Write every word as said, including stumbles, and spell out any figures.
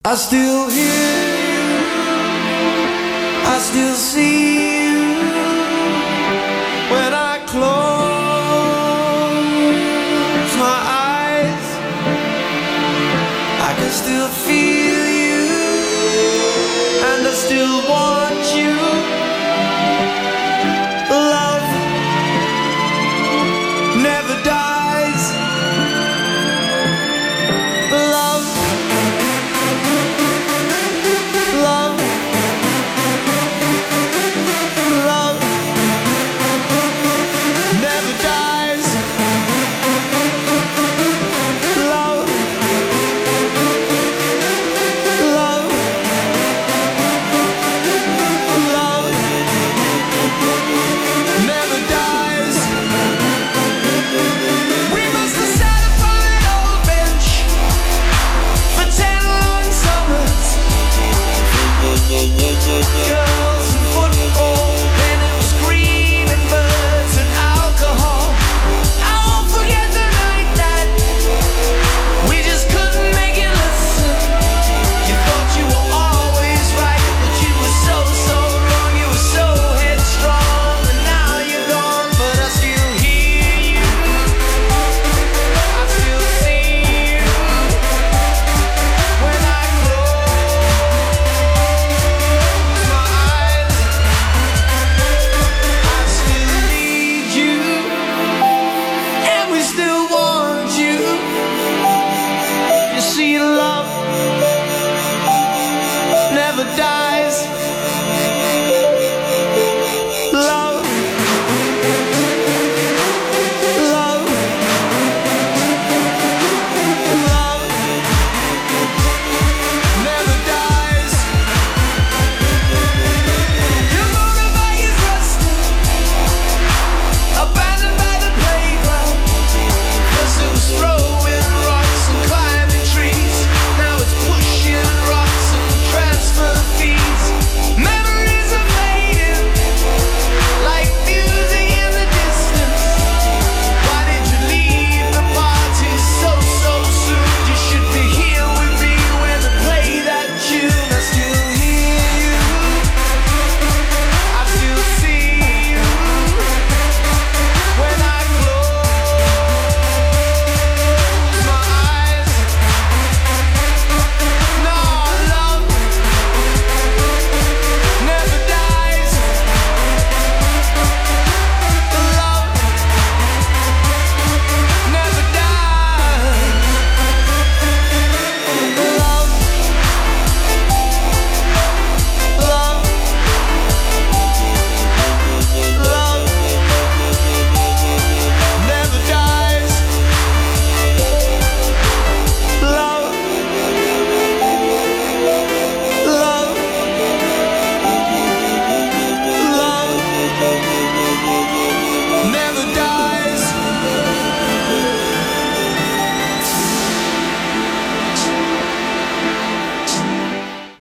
I still hear you, I still see you when I close my eyes. I can still feel you, and I still want you. Love never dies. Love, love, love never dies. Love, love, love never dies. We must have sat upon an old bench for ten long summers. Girls and football, then it was green and birds and alcohol. I won't forget the night that we just couldn't make it listen. You thought you were always right, but you were so, so wrong. You were so headstrong, and now you're gone, but I still hear you, I still see you when I close my eyes. I still need you, and we still want you. You see, love never dies.